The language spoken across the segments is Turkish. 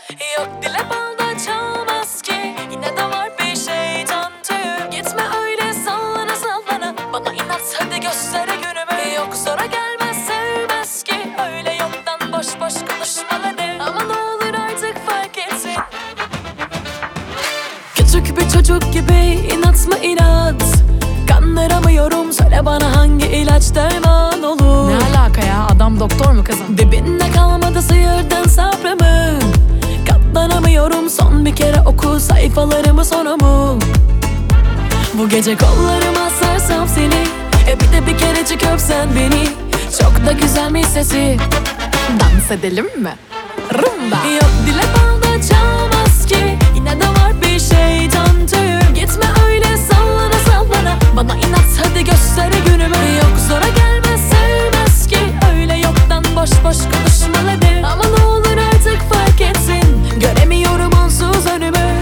Yok dile balda çalmaz ki, yine de var bir şeytan tüy. Gitme öyle sallana sallana, bana inat hadi göstere günümü. Yok zora gelmez sevmez ki, öyle yoktan boş boş konuşmaları. Ama ne olur artık fark etsin. Küçük bir çocuk gibi inat mı inat? Kandıramıyorum, söyle bana hangi ilaç derman olur? Ne alaka ya, adam doktor mu kızım? Dibinde kalmadı sıyırdın sabrımı. Katlanamıyorum, son bir kere oku sayfalarımı sonumu. Bu gece kollarıma sarsam seni, bir de bir kerecik öpsen beni. Çok da güzelmiş sesi. Dans edelim mi? Rumba. Yok dile balda çalmaz ki, yine de var bir şeytan tüy. Gitme öyle sallana sallana, bana inat hadi göster günümü. Yok zora gelmez sevmez ki, öyle yoktan boş boş konuşmaları. Ama ne olur artık fark etsin, göremiyorum onsuz önümü.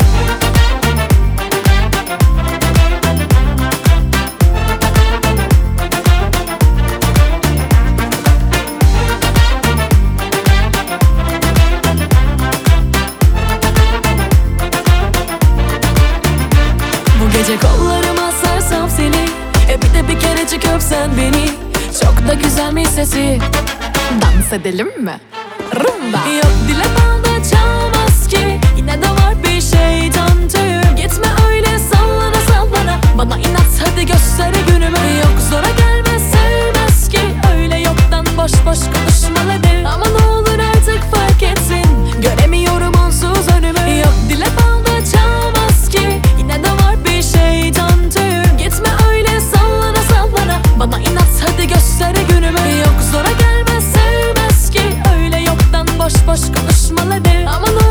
Bu gece kollarıma sarsam seni, bir de bir kerecik öpsen beni. Çok da güzelmiş sesi. Dans edelim mi? Rumba. Yok dile balda çalmaz ki, yine de var bir şeytan tüy. Gitme öyle sallana sallana, bana inat hadi göster günümü. Yok zora gelmez sevmez ki, öyle yoktan boş boş konuşmaları. Ama ne olur artık fark etsin, göremiyorum onsuz önümü. Yok dile balda çalmaz ki, yine de var bir şeytan tüy. Gitme öyle sallana sallana, bana inat hadi göster günümü. Yok zora gelmez sevmez ki, öyle yoktan boş boş konuşmaları. Ama ne